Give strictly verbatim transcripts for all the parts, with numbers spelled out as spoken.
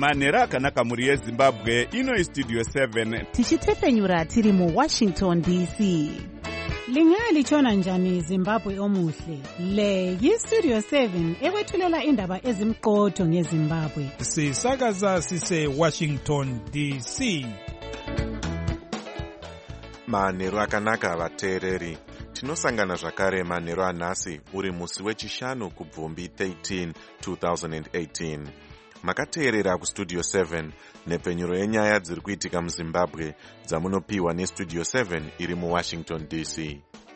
manheru akanaka mhuri yezimbabwe. Ino Studio seven tichitepfenyura tiri mu Washington D C. Lingaya lichona njani Zimbabwe omuhle? Le yi-Studio seven ekwethulela indaba ezimqotho ngeZimbabwe. Sisakaza sise Washington D C. Manheru akanaka vateereri. Tinosangana zvakare manheru anhasi uri musi wechishanu kubvumbi thirteen twenty eighteen. Makateerera kuStudio seven nepfenyuro yenyaya dziri kuitika muZimbabwe dzamunopiwa neStudio seven iri muWashington D C.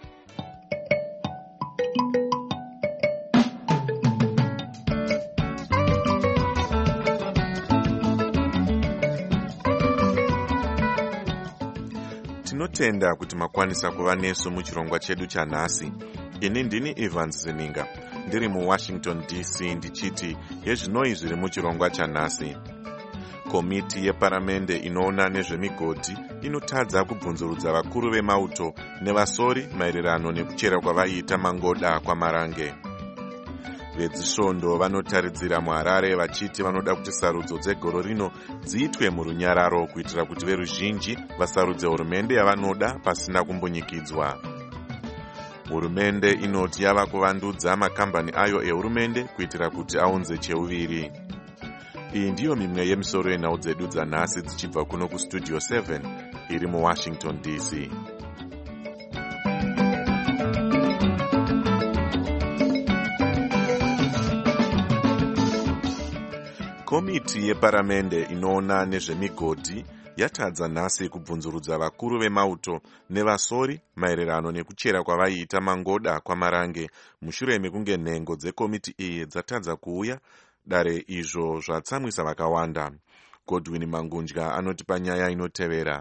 Tinotenda kuti makwanisa kuva nesu muchirongwa chedu chanhasi. Ini ndini Evans Zininga, ndiri muWashington D C ndichiti yezvinoi zviri muchirongwa chanhasi. Komiti yeparamende inoona nezvemigodhi inotadza kubvunzurudza vakuru vemauto nevasori maererano nekuchera kwavaiita mangoda kwaMarange. Vedzisvondo vanotaridzira muHarare vachiti vanoda kuti sarudzo dzegoro rino dziitwe murunyararo kuitira kuti veruzhinji vasarudze hurumende yavanoda pasina kumbunyikidzwa. Hurumende inoti yava kuvandudza makambani ayo ehurumende kuitira kuti aunze cheuviri. Iyi ndiyo mimwe yemisoro yenhau dzedu dzanhasi dzichibva kuno kuStudio seven iri muWashington D C. Komiti yeparamende inoona nezvemigodhi yatadza nhasi kubvunzurudza vakuru vemauto nevasori maererano nekuchera kwavaiita mangoda kwaMarange mushure mekunge nhengo dzekomiti iyi dzatadza kuuya. Dare izvo zvatsamwisa vakawanda. Godwin Mangunja anoti panyaya inotevera.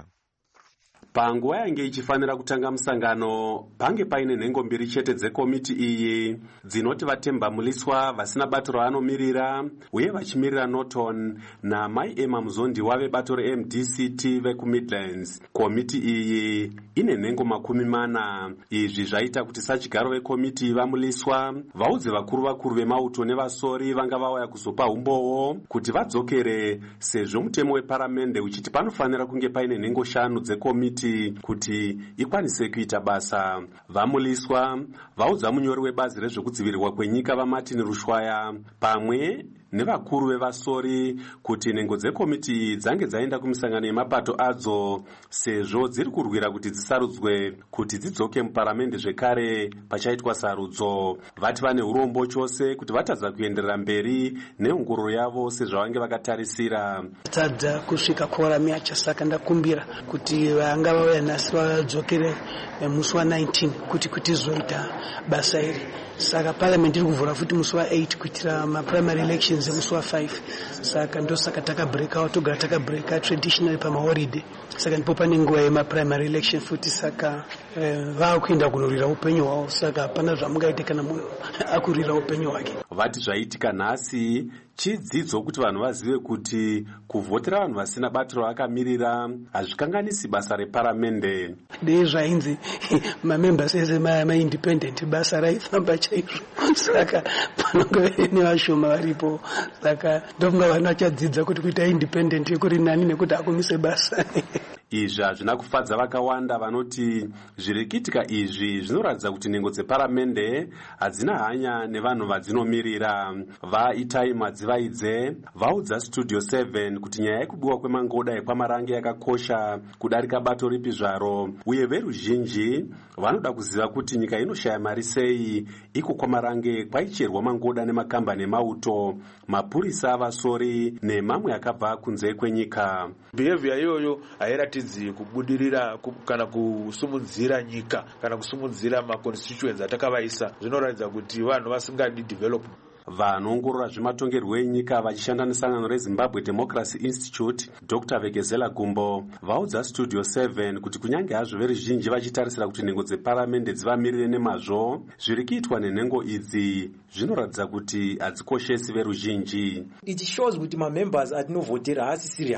Panguva yange ichifanira kutanga musangano, pange paine nhengo mbiri chete dzekomiti iyi dzinoti vatemba muliswa vasina bato raanomirira uye vachimirira Norton naMai Emma Muzondiwa vebato reM D C T vekuMidlands. Komiti iyi ine nhengo makumi mana. Izvi zvaita kuti sachigaro vekomiti vamuliswa vaudze vakuru vakuru vemauto nevasori vanga vauya kuzopa umbowo kuti vadzokere, sezvo mutemo weparamende uchiti panofanira kunge paine nhengo shanu dzekomiti kuti ikwanise kuita basa. Vamuliswa vaudza munyori webazi rezvekudzivirirwa kwenyika vaMartin Rushwaya pamwe nevakuru vevasori kuti nhengo dzekomiti dzange dzaenda kumisangano yemapato adzo sezvo dziri kurwira kuti dzisarudzwe kuti dzidzoke muparamende zvekare pachaitwa sarudzo. Vati vane urombo chose kuti vatadza kuenderera mberi neongororo yavo sezvavange vakatarisira. Tadza kusvika kuorami yacho, saka ndakumbira kuti vanga vauya nhasi vadzokere musi wa nineteen kuti kuti zoita basa iri. Saka parliament iri kuvhura futi musi wa eight kuitira maprimary elections musi wa five. Saka ndo saka taka break out, togara taka break out traditionally pama holiday. Saka ndipo pane nguva yemaprimary election futi, saka eh, vakuenda kunorira upenyu hwavo. Saka hapana zvamungaite kana munhu akurira upenyu hwake. Vati zvaitika nhasi chidzidzo kuti vanhu vazive kuti kuvhotera vanhu vasina bato ravakamirira hazvikanganisi basa reparamende. Dei zvainzi mamembers ese maindependent basa raifamba chaizvo. Saka panonge nevashoma varipo. Saka ndofunga vanhu vachadzidza kuti kuita independent yekuri nani nekuti akumise basa. Izvi hazvina kufadza vakawanda vanoti zviri kuitika izvi zvinoratidza kuti nhengo dzeparamende hadzina hanya nevanhu vadzinomirira. VaItai Madzivaidze vaudza Studio seven kuti nyaya yekubiwa kwemangoda ekwaMarange yakakosha kudarika bato ripi zvaro, uye veruzhinji vanoda kuziva kuti nyika inoshaya mari sei iko kwaMarange kwaicherwa mangoda nemakambani emauto, mapurisa avasori nemamwe akabva kunze kwenyika. Behavior iyoyo hairatidzi kubudirira kana kusumudzira nyika kana kusumudzira maconstituents atakavaisa. Zvinoratidza kuti vanhu vasingadi development. Vanoongorora zvematongerwo enyika vachishanda nesangano reZimbabwe Democracy Institute, Doctor Vegezela Gumbo vaudza Studio seven kuti kunyange hazvo veruzhinji vachitarisira kuti nhengo dzeparamende dzivamirire nemazvo, zviri kuitwa nenhengo idzi zvinoratidza kuti hadzikoshesi veruzhinji. It shows kuti mamembers atinovhotera hasi serious.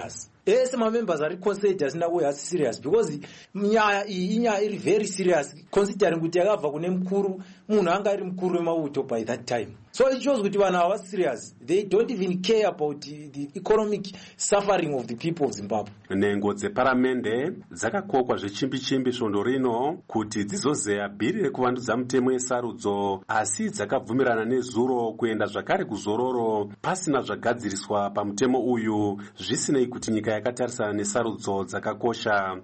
ese mamembers ari consider asina kuya asi serious because nyaya iyi inyaya iri very serious considering kuti yakabva kune mukuru munhu anga ari mukuru wemauto by that time. So it shows kuti vanhu ava serious. They don't even care about the, the economic suffering of the people of Zimbabwe. Nhengo dzeparamende dzakakokwa zvechimbi-chimbi svondo rino kuti dzizozeya bhiri rekuvandudza mutemo yesarudzo, asi dzakabvumirana nezuro kuenda zvakare kuzororo pasina zvagadziriswa pamutemo uyu, zvisinei kuti nyika yakatarisana nesarudzo dzakakosha.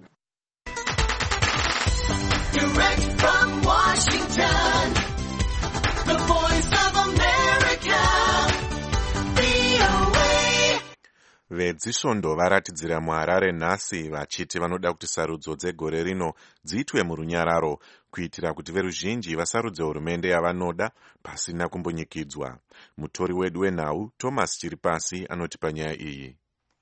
Direct from Washington, the voice of America, V O A. Vedzisvondo varatidzira muHarare nhasi vachiti vanoda kuti sarudzo dzegore rino dziitwe murunyararo kuitira kuti veruzhinji vasarudze hurumende yavanoda pasina kumbonyikidzwa. Mutori wedu wenhau Thomas Chiripasi anoti panyaya iyi.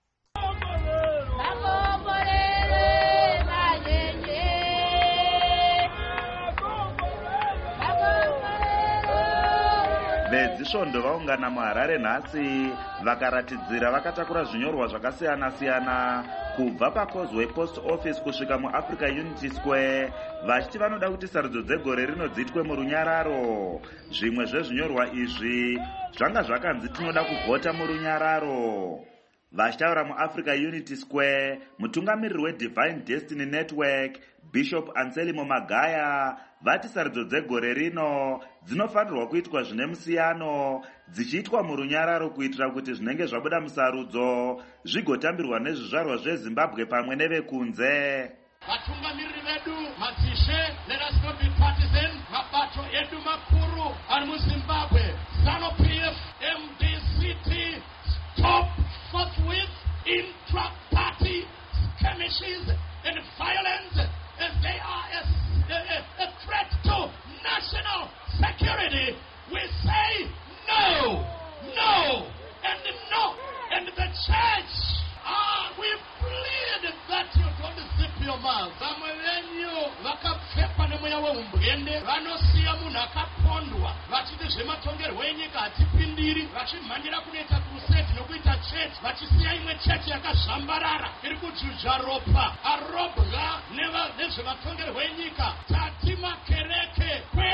Vedzisvondo vaungana muHarare nhasi vakaratidzira vakatakura zvinyorwa zvakasiyana-siyana kubva paCauseway Post Office kusvika muAfrica Unity Square vachiti vanoda kuti sarudzo dzegore rino dziitwe murunyararo. Zvimwe zvezvinyorwa izvi zvanga zvakanzi tinoda kuvhota murunyararo. Vachitaura muAfrica Unity Square, mutungamiriri weDivine Destiny Network Bishop Anselmo Magaya vati sarudzo dzegore rino dzinofanirwa kuitwa zvine musiyano, dzichiitwa murunyararo kuitira kuti zvinenge zvabuda musarudzo zvigotambirwa nezvizvarwa zveZimbabwe pamwe nevekunze. Vatungamiriri vedu madzishe, let us not be partisan. Mabato edu makuru ari muZimbabwe, ZANU-P F, M D C T, stop forthwith intra-party skirmishes and violence, as they are a, a, a threat to national security. We say no, no, and no. And the church, ah, we plead that you don't zip your mouth. Vamwe venyu vakapfekwa nemweya weumbwende, vanosiya munhu akapondwa vachiti zvematongerwo enyika hatipindiri, vachimhanyira kunoita crusade nokuita church, vachisiya imwe church yakazvambarara iri kujuja ropa arobwa nezvematongerwo enyika. Tati makereke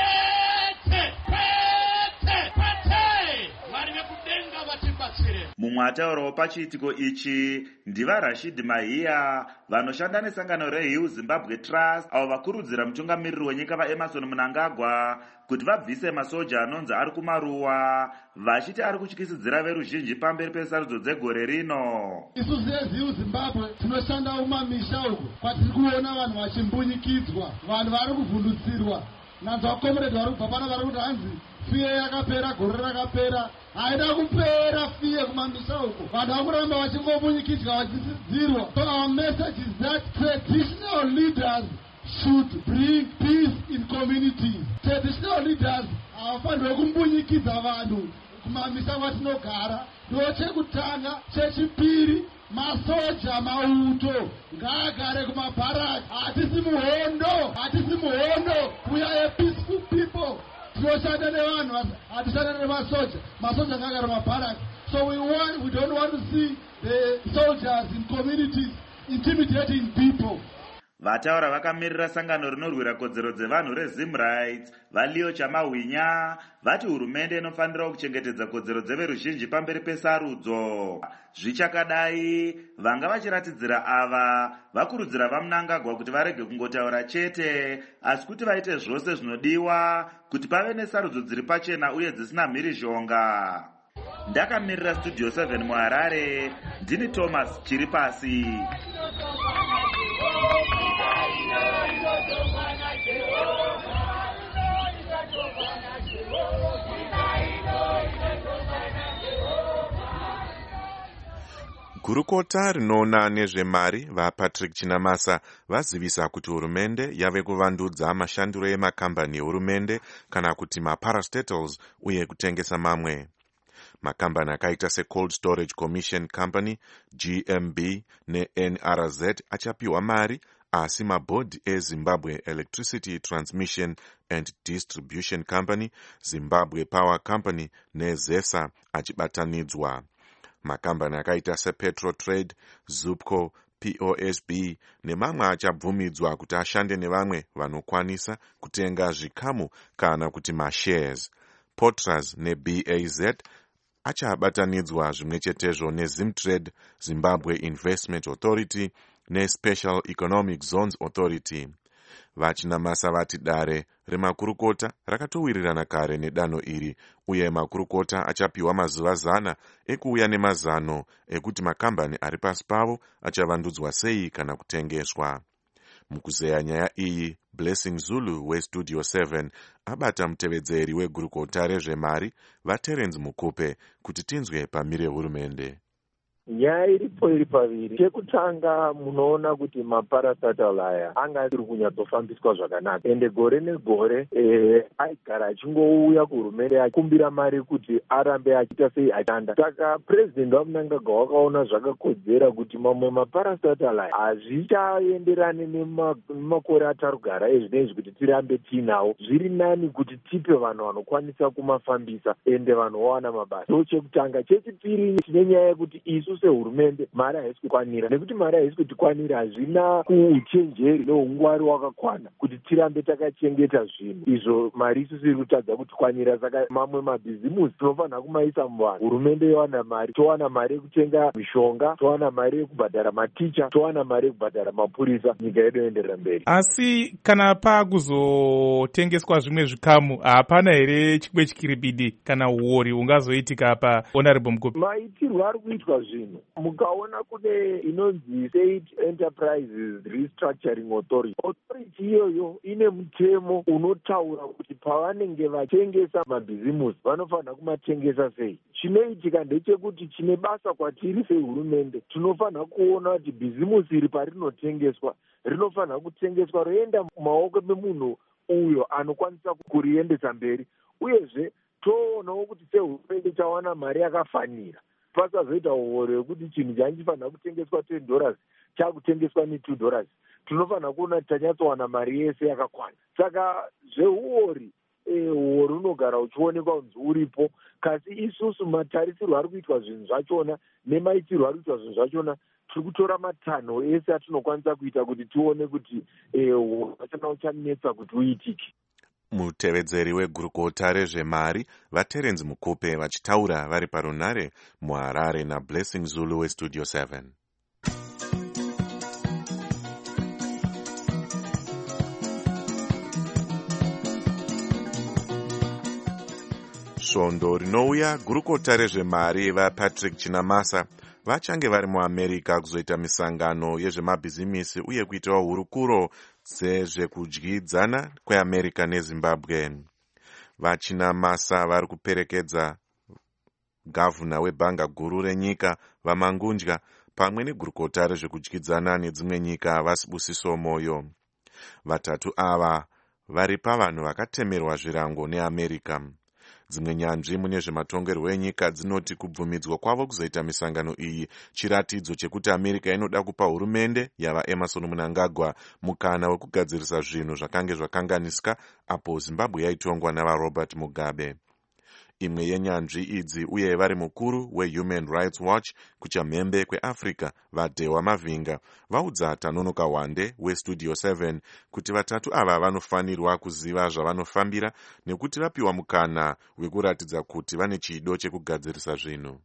kwete kwete kwete, Mwari vekudenga vatibatsire. Mumwe ataurawo pachiitiko ichi ndiva Rashid Mahiya vanoshanda nesangano reHill Zimbabwe Trust, avo vakurudzira mutungamiriri wenyika vaEmerson Mnangagwa kuti vabvise masoja anonzi ari kumaruwa, vachiti ari kutyisidzira veruzhinji pamberi pesarudzo dzegore rino. Isu seHill Zimbabwe tinoshanda umamisha uko kwatiri kuona vanhu vachimbunyikidzwa, vanhu vari kuvhundutsirwa. Nanzwa comrade vari kubva pana vari kuti hanzi fiye yakapera, gore rakapera. Haida kupera fiye kumamisha uko, vanhu vakuramba vachingobunyikidzwa vachisidzirwa. So our message is that traditional leaders should bring peace in communities. Traditional leaders havafanirwi kumbunyikidza vanhu kumamisha kwatinogara. Ndo chekutanga. Chechipiri, masoja mauto ngaagare kumabharaki. Hatisi muhondo, hatisi muhondo. We are a peaceful people. Tinoshanda nevanhu, hatishanda nemasoja. Masoja ngaagare kumabharaki. So we want, we don't want to see the soldiers in communities intimidating people. Vataura vakamirira sangano rinorwira kodzero dzevanhu reZim Rights, Valio Chamahwinya, vati hurumende inofanira kuchengetedza kodzero dzeveruzhinji pamberi pesarudzo. Zvichakadai, vanga vachiratidzira ava vakurudzira vaMnangagwa kuti varege kungotaura chete, asi kuti vaite zvose zvinodiwa kuti pave nesarudzo dziri pachena uye dzisina mhirizhonga. Ndakamirira Studio seven muHarare, ndini Thomas Chiripasi. Gurukota rinoona nezvemari vaPatrick Chinamasa vazivisa kuti hurumende yave kuvandudza mashandiro emakambani ehurumende kana kuti maparastatals uye kutengesa mamwe. Makambani akaita seCold Storage Commission Company, G M B neN R Z achapiwa mari, asi mabhodhi eZimbabwe Electricity Transmission and Distribution Company, Zimbabwe Power Company neZESA achibatanidzwa. Makambani akaita sePetro Trade, Zupco, P O S B nemamwe achabvumidzwa kuti ashande nevamwe vanokwanisa kutenga zvikamu kana kuti mashares. Potras neB A Z achabatanidzwa zvimwe chetezvo neZimtrade, Zimbabwe Investment Authority neSpecial Economic Zones Authority. Vachinamasa vati dare remakurukota rakatowirirana kare nedanho iri, uye makurukota achapiwa mazuva zana ekuuya nemazano ekuti makambani ari pasi pavo achavandudzwa sei kana kutengeswa. Mukuzeya nyaya iyi, Blessing Zulu weStudio seven abata mutevedzeri wegurukota rezvemari vaTerence Mukupe kuti tinzwe pamire hurumende. Nyaya iripo iri paviri. Chekutanga munoona kuti maparastatal aya anga ari kunyatsofambiswa zvakanaka, ende gore negore eh, aigara achingouya kuhurumende achikumbira mari kuti arambe achiita sei achanda. Saka president waMnangagwa wakaona zvakakodzera kuti mamwe maparastatal aya hazvichaenderani nemakore atari kugara ezvinezvi kuti tirambe tiinawo. Zviri nani kuti tipe vanhu vanokwanisa kumafambisa ende vanhu vawana mabasa. So chekutanga. Chechipiri tine nyaya yekuti isu sehurumende mari haisi kukwanira, nekuti mari haisi kutikwanira hazvina kuuchenjeri neungwari wakakwana kuti tirambe takachengeta zvinhu izvo mari isusu iri kutadza kutikwanira. Saka mamwe mabhizimusi tinofanira kumaisa muvanhu. Hurumende yowana mari, towana mari yekutenga mishonga, towana mari yekubhadhara maticha, towana mari yekubhadhara mapurisa, nyika yedu yoenderera mberi. Asi kana pakuzotengeswa zvimwe zvikamu, hapana here chimwe chikiribidi kana uori ungazoitika pa Honorable Mukupe? Maitirwo ari kuitwa zvinhu. Mukaona kune inonzi State Enterprises Restructuring Authority. Authority iyoyo ine mutemo unotaura kuti pavanenge vatengesa mabhizimusi vanofanira kumatengesa sei. Chinoitika ndechekuti chine basa kwatiri sehurumende, tinofanira kuona kuti bhizimusi iri parinotengeswa rinofanira kutengeswa roenda mumaoko memunhu uyo anokwanisa kuriendesa mberi, uyezve toonawo kuti sehurumende chawana mari yakafanira. Pasazoita uori wekuti chinhu chanchifanira kutengeswa ten dollars chakutengeswa netwo dollars. Tinofanira kuona kuti tanyatsowana mari yese yakakwana. Saka zveuori eh, uori unogara uchionekwa kunzi uripo, kasi isusu matarisirwo ari kuitwa zvinhu zvachona nemaitirwo ari kuitwa zvinhu zvachona tiri kutora matanho ese atinokwanisa kuita kuti tione kuti uori hwachona uchanetsa kuti uitike. Mutevedzeri wegurukota rezvemari vaTerence Mukupe vachitaura vari parunare muHarare naBlessing Zulu weStudio seven. Svondo rinouya gurukota rezvemari vaPatrick Chinamasa vachange vari muAmerica kuzoita misangano yezvemabhizimisi uye kuitawo hurukuro dzezvekudyidzana kweAmerica neZimbabwe. VaChinamasa vari kuperekedza gavhuna webhanga guru renyika vaMangundya pamwe negurukota rezvekudyidzana nedzimwe nyika vaSibusiso Moyo. Vatatu ava vari pavanhu vakatemerwa zvirango neAmerica. Dzimwe nyanzvi mune zvematongerwo enyika dzinoti kubvumidzwa kwavo kuzoita misangano iyi chiratidzo chekuti America inoda kupa hurumende yavaEmerson Mnangagwa mukana wekugadzirisa zvinhu zvakange zvakanganisika apo Zimbabwe yaitongwa navaRobert Mugabe. Imwe yenyanzvi idzi uye vari mukuru weHuman Rights Watch kuchamhembe kweAfrica vaDhewa Mavinga vaudza Tanonoka Wande weStudio seven kuti vatatu ava vanofanirwa kuziva zvavanofambira nekuti vapiwa mukana wekuratidza kuti vane chido chekugadzirisa zvinhu.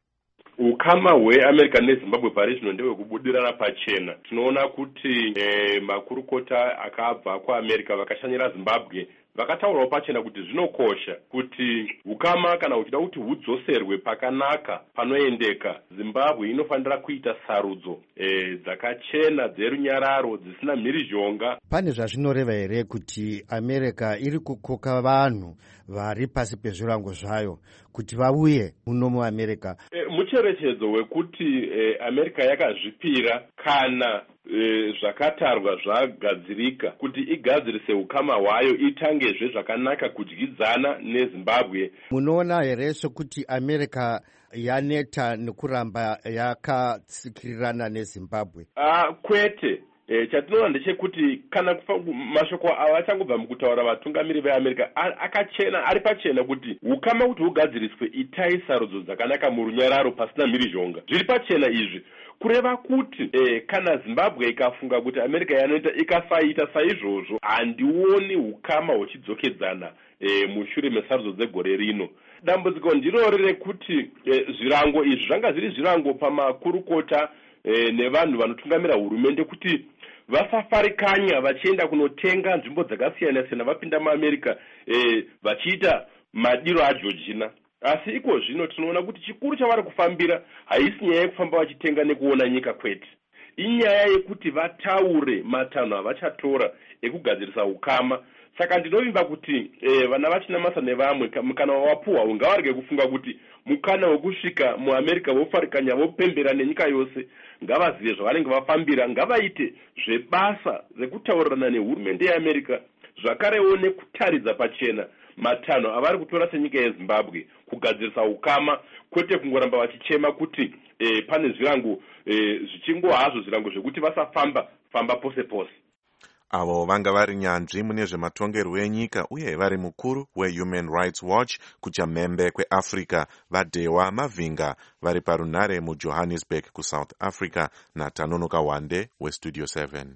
Ukama hweAmerica neZimbabwe pari zvino ndewekubudirana pachena. Tinoona kuti eh, makurukota akabva kuAmerica vakashanyira Zimbabwe vakataurawo pachena kuti zvinokosha kuti ukama kana uchida kuti hudzoserwe pakanaka panoendeka, Zimbabwe inofanira kuita sarudzo e, dzakachena dzerunyararo dzisina mhirizhonga. Pane zvazvinoreva here kuti America iri kukoka vanhu vari pasi pezvirango zvayo kuti vauye muno muAmerica? E, mucherechedzo wekuti e, America yakazvipira kana E, zvakatarwa zvagadzirika kuti igadzirise ukama hwayo itangezve zvakanaka kudyidzana neZimbabwe. Munoona here sokuti America yaneta nekuramba yakatsikirirana neZimbabwe? Ah, kwete. e, chatinoona ndechekuti kana mashoko ava achangobva mukutaura vatungamiri veamerica akachena ari pachena kuti ukama kuti hugadziriswe itai sarudzo dzakanaka murunyararo pasina mhirizhonga. Zviri pachena izvi kureva kuti eh, kana Zimbabwe ikafunga kuti America yanoita ikasaita saizvozvo handioni ukama huchidzokedzana eh, mushure mesarudzo dzegore rino. Dambudziko ndirori rekuti eh, zvirango izvi zvanga zviri zvirango pamakurukota eh, nevanhu vanotungamira hurumende kuti vasafarikanya vachienda kunotenga nzvimbo dzakasiyana siyana vapinda muAmerica eh, vachiita madiro aJeorgina. Asi iko zvino tinoona kuti chikuru chavari kufambira haisi nyaya yekufamba vachitenga nekuona nyika kwete. Inyaya yekuti vataure matanho avachatora ekugadzirisa ukama. Saka ndinovimba kuti eh, vana vachinamasa nevamwe mukana wawapuhwa ungavarege kufunga kuti mukana wekusvika muAmerica vofarikanya vopembera nenyika yose ngavazive zvavanenge vafambira, ngavaite zvebasa rekutaurirana nehurumende yeAmerica zvakarewo nekutaridza pachena matanho avari kutora senyika yeZimbabwe kugadzirisa ukama, kwete kungoramba vachichema kuti eh, pane zvirango eh, zvichingo hazvo zvirango zvekuti vasafamba famba pose pose. Avo vanga vari nyanzvi mune zvematongerwo enyika uye vari mukuru weHuman Rights Watch kuchamhembe kweAfrica vaDewa Mavhinga vari parunhare muJohannesburg kuSouth Africa naTanonoka Wande weStudio seven.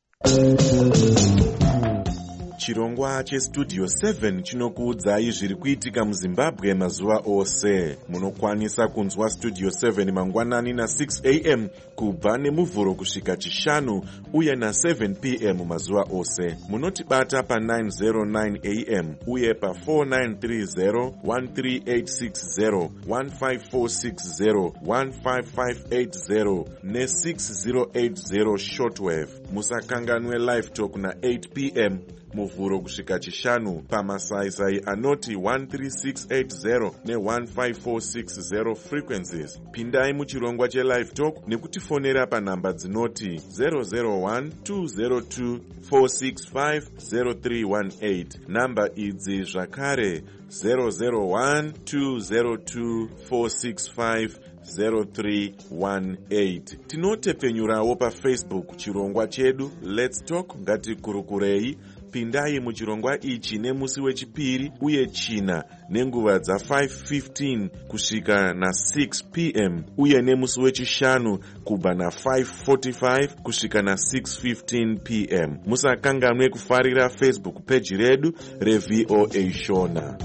Chirongwa cheStudio seven chinokuudzai zviri kuitika muZimbabwe mazuva ose. Munokwanisa kunzwa Studio seven mangwanani na six a m kubva nemuvhuro kusvika chishanu uye na seven p m mazuva ose. Munotibata pa nine oh nine a m uye pa four nine three zero, one three eight six zero, one five four six zero, one five five eight zero ne six zero eight zero shortwave. Musakanganwe live talk na eight p m muvhuro kusvika chishanu pamasaisai anoti one three six eight zero ne one five four six zero frequencies. Pindai muchirongwa chelive talk nekutifonera panhamba dzinoti zero zero one two zero two four six five zero three one eight. Namba idzi zvakare zero zero one two zero two four six five zero three one eight. Tinotepfenyurawo paFacebook chirongwa chedu Let's Talk ngatikurukurei. Pindai muchirongwa ichi nemusi wechipiri uye china nenguva dza five fifteen kusvika na six p m uye nemusi wechishanu kubva na five forty-five kusvika na six fifteen p m. Musakanganwe kufarira Facebook page redu reV O A Shona.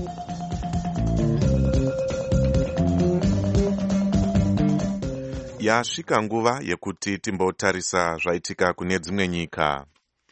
Yasvika nguva yekuti timbotarisa zvaitika kune dzimwe nyika.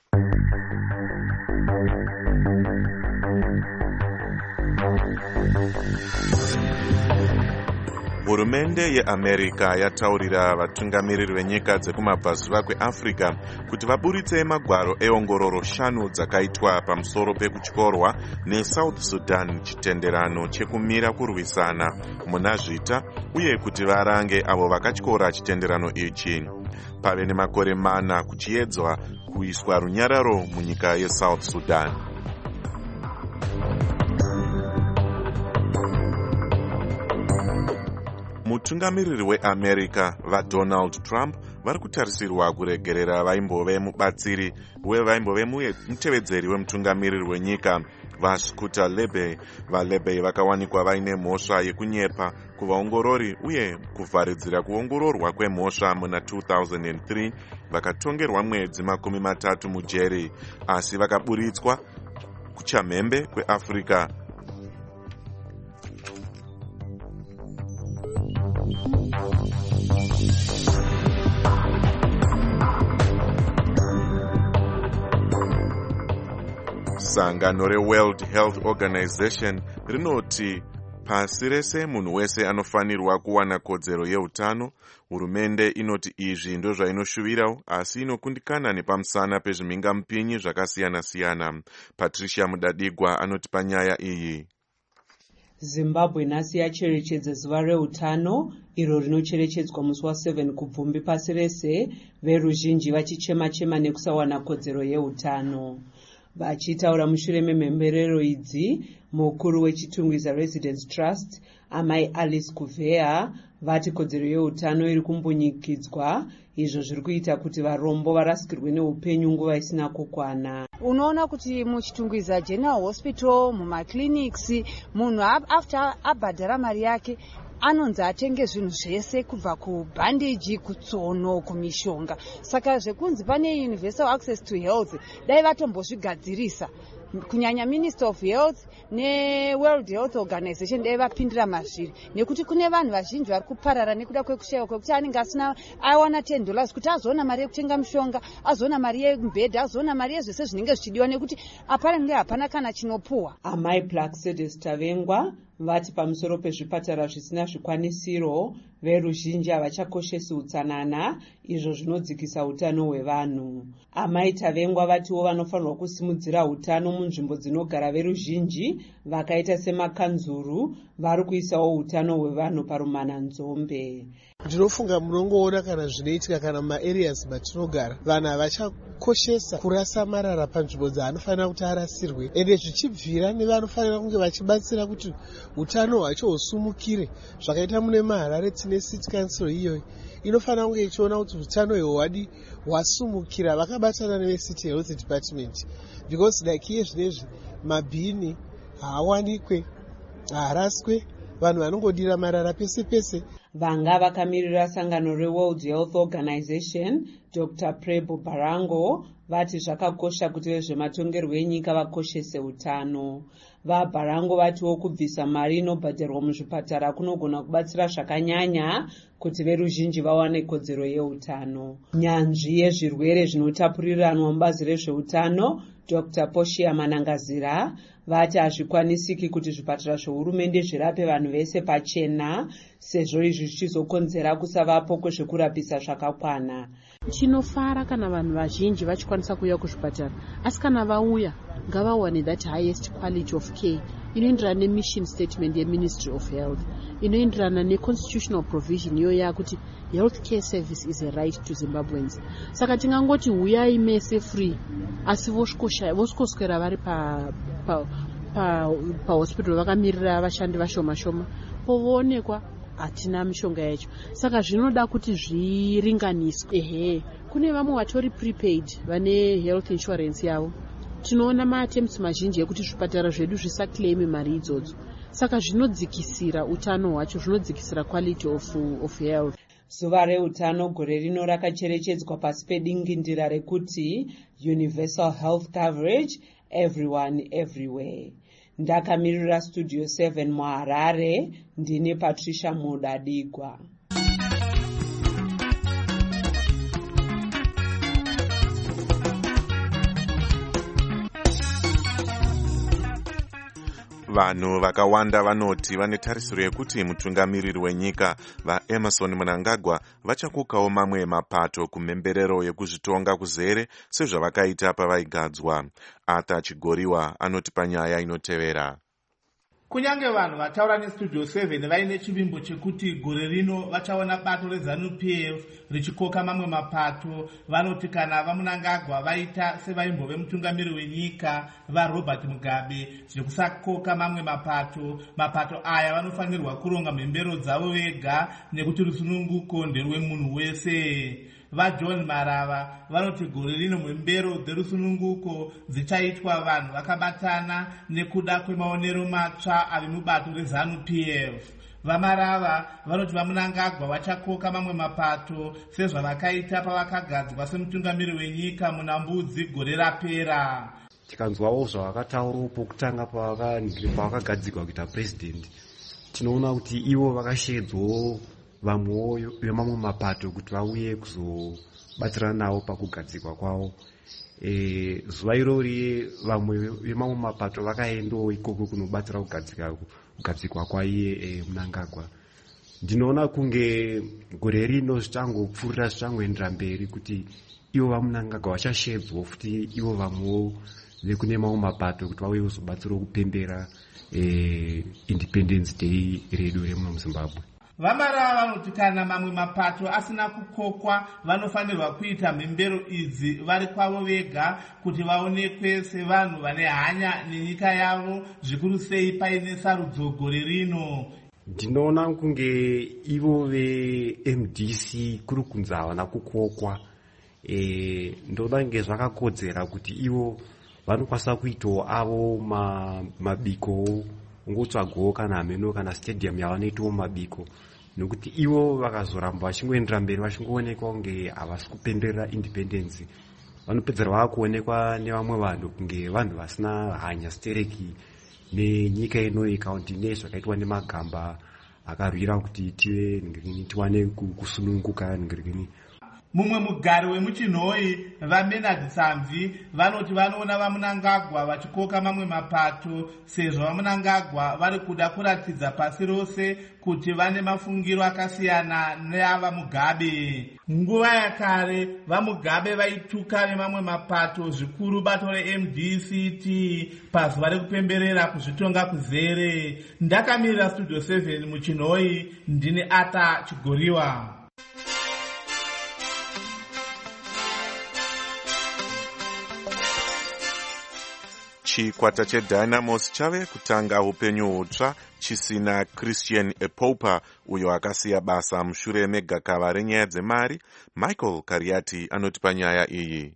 Hurumende yeAmerica yataurira vatungamiriri venyika dzekumabvazuva kweAfrica kuti vaburitse magwaro eongororo shanu dzakaitwa pamusoro pekutyorwa neSouth Sudan chitenderano chekumira kurwisana muna zvita uye kuti varange avo vakatyora chitenderano ichi. Pave nemakore mana kuchiedzwa kuiswa runyararo munyika yeSouth Sudan. Mutungamiriri weAmerica vaDonald Trump vari kutarisirwa kuregerera vaimbove mubatsiri wevaimbove mutevedzeri wemutungamiriri wenyika vaScooter Lebey. VaLebey vakawanikwa vaine mhosva yekunyepa kuvaongorori uye kuvharidzira kuongororwa kwemhosva muna two thousand three. Vakatongerwa mwedzi makumi matatu mujeri asi vakaburitswa kuchamhembe kweAfrica. Sangano reWorld Health Organization rinoti pasi rese munhu wese anofanirwa kuwana kodzero yeutano. Hurumende inoti izvi ndo zvainoshuvirawo asi inokundikana nepamusana pezvimingamupinyi zvakasiyana siyana. Patricia Mudadigwa anoti panyaya iyi. Zimbabwe nhasi yacherechedza zuva reutano iro rinocherechedzwa musi waseven kubvumbi pasi rese, veruzhinji vachichema chema nekusawana kodzero yeutano. Vachitaura mushure memhemberero idzi, mukuru wechitungwiza Residence Trust amai Alice Kuvea vati kodzero yeutano iri kumbunyikidzwa, izvo zviri kuita kuti varombo varasikirwe neupenyu nguva isina kukwana. Unoona kuti muchitungwiza General Hospital, mumaclinics, munhu after abhadhara mari yake anonzi atenge zvinhu zvese kubva kubhandiji, kutsono, kumishonga. Saka zvekunzi pane universal access to health dai vatombozvigadzirisa, kunyanya Minister of Health neWorld Health Organization dai vapindira mazviri, nekuti kune vanhu vazhinji vari kuparara nekuda kwekushaiwa kwekuti anenge asina awana ten dollars kuti azoona mari yekutenga mishonga, azoona mari yemubhedha, azoona mari yezvese zvinenge zvichidiwa, nekuti apparently hapana kana chinopuwa. Amai Plaxides Tavengwa vati pamusoro pezvipatara zvisina zvikwanisiro, veruzhinji havachakoshesi utsanana, izvo zvinodzikisa utano hwevanhu. Amai Tavengwa vatiwo vanofanirwa kusimudzira utano munzvimbo dzinogara veruzhinji, vakaita semakanzuru vari kuisawo utano hwevanhu parumananzombe. Ndinofunga munongoona kana zvinoitika kana maareas matinogara, vanhu havachakoshesa kurasa marara panzvimbo dzaanofanira kuti arasirwe, ende zvichibvira nevanofanira kunge vachibatsira kuti utano hwacho husumukire. Zvakaita mune maHarare tine city council iyoyi inofanira kunge ichiona kuti utano hwewadi hwasumukira, vakabatana nevecity health department, because like iye zvinezvi mabhini haawanikwe, haaraswe, vanhu vanongodira marara pese pese. Vanga vakamirira sangano reWorld Health Organization, Doctor Prebo Barango, vati zvakakosha kuti vezvematongerwo enyika vakoshese utano. VaBarango vatiwo kubvisa mari inobhadharwa muzvipatara kunogona kubatsira zvakanyanya kuti veruzhinji vawane kodzero yeutano. Nyanzvi yezvirwere zvinotapuriranwa mubazi rezveutano, Doctor Poshia Manangazira, vati hazvikwanisiki kuti zvipatara zvehurumende zvirape vanhu vese pachena, sezvo izvi zvichizokonzera kusavapo kwezvekurapisa zvakakwana. Chinofara kana vanhu vazhinji vachikwanisa kuuya kuzvipatara, asi kana vauya ngavawane that highest quality of care inoenderana nemission statement yeMinistry of Health, inoenderana neconstitutional provision iyo yakuti health care service is a right to Zimbabweans. Saka tingangoti huyai mese free, asi voskoswera vari pa pa pa pa hospital vakamirira vashandi vashoma shoma, povoonekwa hatina mishonga yacho. Saka zvinoda kuti zviringaniswe. Ehe, kune vamwe vatori prepaid vane health insurance yavo. Tinoona maattempts mazhinji ekuti zvipatara zvedu zvisaclaim mari idzodzo. Saka zvinodzikisira utano hwacho, zvinodzikisira quality of, of health. Zuva reutano gore rino rakacherechedzwa pasi pedingindira rekuti universal health coverage, everyone everywhere. Ndakamirira Studio seven muHarare, ndine Patricia Mudadigwa. Vanhu vakawanda vanoti vane tarisiro yekuti mutungamiriri wenyika vaEmerson Mnangagwa vachakukawo mamwe mapato kumhemberero yekuzvitonga kuzere sezvavakaita pavaigadzwa. Arthur Chigoriwa anoti panyaya inotevera. Kunyange vanhu vataura neStudio seven vaine chivimbo chekuti gore rino vachaona bato reZANU P F richikoka mamwe mapato, vanoti kana vaMnangagwa vaita sevaimbove mutungamiri wenyika vaRobert Mugabe zvekusakoka mamwe mapato, mapato aya vanofanirwa kuronga mhembero dzavo vega nekuti rusununguko nderwemunhu wese. VaJohn Marava vanoti gore rino mhembero dzerusununguko dzichaitwa vanhu vakabatana nekuda kwemaonero matsva ari mubato reZANU P F. VaMarava vanoti vaMnangagwa vachakoka mamwe mapato sezvavakaita pavakagadzwa semutungamiri wenyika muna Mbudzi gore rapera. Tikanzwawo zvavakataurawo pokutanga pavakagadzirwa kuita president, tinoona kuti ivo vakashedzwawo vamwewo vemamwe mapato kuti vauye kuzobatsirana navo pakugadzirwa kwavo. E, zuva irori vamwe vemamwe mapato vakaendawo ikoko kunobatsira kugadzirwa kwaiye e, Mnangagwa. Ndinoona kunge gore rino zvichangopfuurira zvichangoendera mberi kuti ivo vaMnangagwa vachashedzwa futi ivo vamwewo vekune mamwe mapato kuti vauye kuzobatsira kupembera e, Independence Day redu remuno muZimbabwe. vamarava vanoti kana mamwe mapato asina kukokwa vanofanirwa kuita mhembero idzi vari kwavo vega kuti vaonekwe sevanhu vane hanya nenyika yavo, zvikuru sei paine sarudzo gore rino. Ndinoona kunge ivo ve-M D C kuri kunzi havana kukokwa. E, ndoda nge zvakakodzera kuti ivo vanokwanisa kuitawo avo mabiko ngotsvagowo kana hameno kana stadium yavanoitawo mabiko, nokuti ivo vakazoramba vachingoendera mberi vachingoonekwa kunge havasi kupenderera independence, vanopedzera vakuonekwa nevamwe vanhu kunge vanhu vasina hanya stereki nenyika ino ikaunti nezvakaitwa nemagamba akarwira kuti tive tiwane kusununguka ningirigini. Mumwe mugari wemuchinhoi vaMenard Samvi vanoti vanoona vaMunangagwa vachikoka mamwe mapato sezvo vaMunangagwa vari kuda kuratidza pasi rose kuti vane mafungiro akasiyana neava Mugabe. Nguva yakare vaMugabe vaituka nemamwe mapato zvikuru bato reM D C T pazuva rekupemberera kuzvitonga kuzere. Ndakamirira Studio seven muchinhoi, ndine Ata Chigoriwa. Chikwata cheDynamos chave kutanga upenyu hutsva chisina Christian Epopa uyo akasiya basa mushure megakava renyaya dzemari. Michael Kariati anotipa nyaya iyi.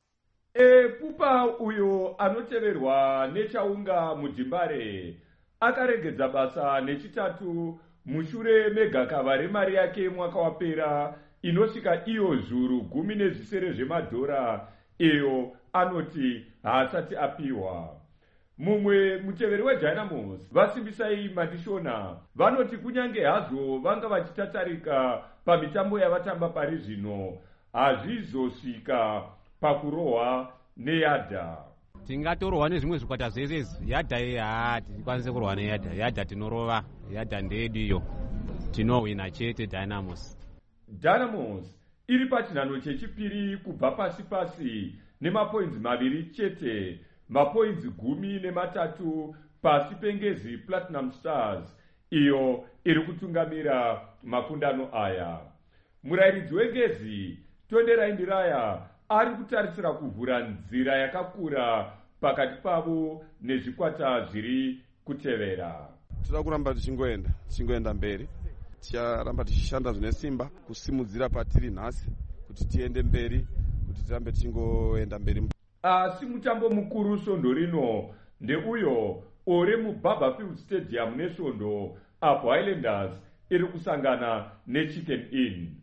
Epopa uyo anoteverwa nechaunga muDzimbare akaregedza basa nechitatu mushure megakava remari yake mwaka wapera inosvika iyo zviuru gumi nezvisere zvemadhora iyo anoti haasati apiwa. Mumwe muteveri weDynamos Vasimbisai Madishona vanoti kunyange hazvo vanga vachitatarika pamitambo yavatamba pari zvino hazvizosvika pakurohwa neyadha. Tingatorohwa nezvimwe zvikwata zvese yadha iyi tikwanise kurohwa neyadha. Yadha tinorova, yadha ndedu iyo, tinowina chete Dynamos. Dynamos iri pachinhano chechipiri kubva pasi pasi nemapoinzi maviri chete, mapoinzi gumi nematatu pasi pengezi Platinum Stars iyo iri kutungamira makundano aya. Murairidzi wengezi Tonderai Ndiraya ari kutarisira kuvhura nzira yakakura pakati pavo nezvikwata zviri kutevera. Tinoda kuramba tichingoenda tichingoenda mberi, ticharamba tichishanda zvine simba kusimudzira patiri nhasi kuti tiende mberi, kuti tirambe tichingoenda mberi. Asi mutambo mukuru svondo rino ndeuyo ore muBarberfield Stadium nesvondo apo Highlanders iri kusangana neChicken Inn.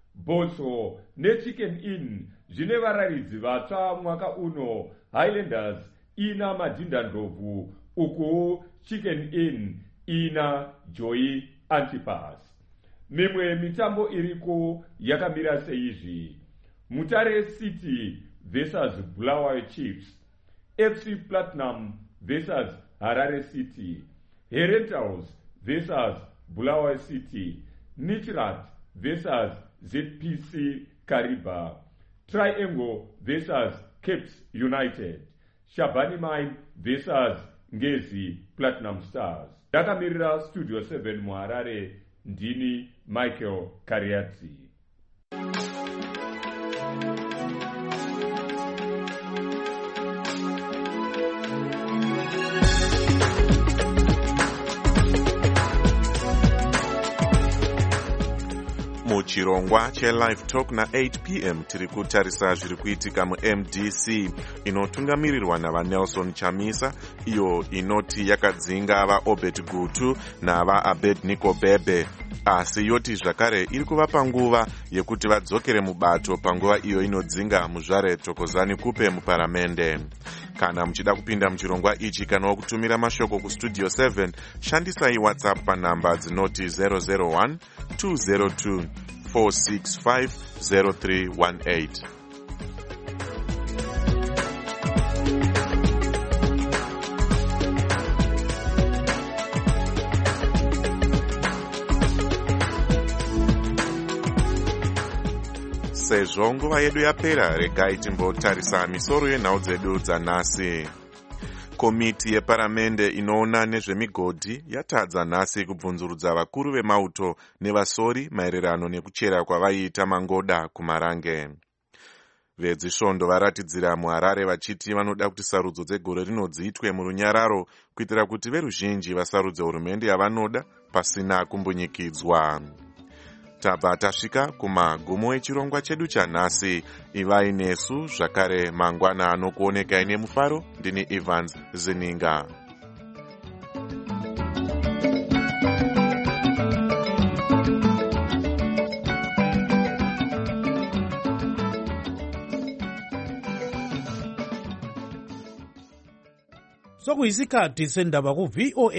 Boso neChicken Inn zvine vararidzi vatsva mwaka uno. Highlanders ina Madinda Ndlovu uku Chicken Inn ina Joy Antipas. Mimwe mitambo iriko yakamira seizvi: Mutare City versus Bulawayo Chiefs, F C Platinum versus Harare City, Herentals versus Bulawayo City, Nichirat versus Z P C Kariba, Triangle versus Capes United, Shabani Mine versus Ngezi Platinum Stars. Ndakamirira Studio seven muHarare, ndini Michael Kariati. Muchirongwa cheLive Talk na eight p m tiri kutarisa zviri kuitika muM D C inotungamirirwa navaNelson Chamisa, iyo inoti yakadzinga vaObed Gutu navaAbednego Bebe, asi yoti zvakare iri kuvapa nguva yekuti vadzokere mubato panguva iyo inodzinga muzvare Thokozani Kupe muparamende. Kana muchida kupinda muchirongwa ichi kana kutumira mashoko kuStudio seven, shandisai WhatsApp panhamba dzinoti zero zero one two zero two four six five zero three one eight. Sezvo nguva yedu yapera, regai timbotarisa misoro yenhau dzedu dzanhasi. komiti yeparamende inoona nezvemigodhi yatadza nhasi kubvunzurudza vakuru vemauto nevasori maererano nekuchera kwavaiita mangoda kumarange. Vedzisvondo varatidzira muHarare vachiti vanoda kuti sarudzo dzegore rino dziitwe murunyararo kuitira kuti veruzhinji vasarudze hurumende yavanoda pasina kumbunyikidzwa. Tabva tasvika kumagumo echirongwa chedu chanhasi. Ivai nesu zvakare mangwana anokuoneka ine mufaro. Ndini Evans Zininga. sokuyisikhathi sendaba ku-V O A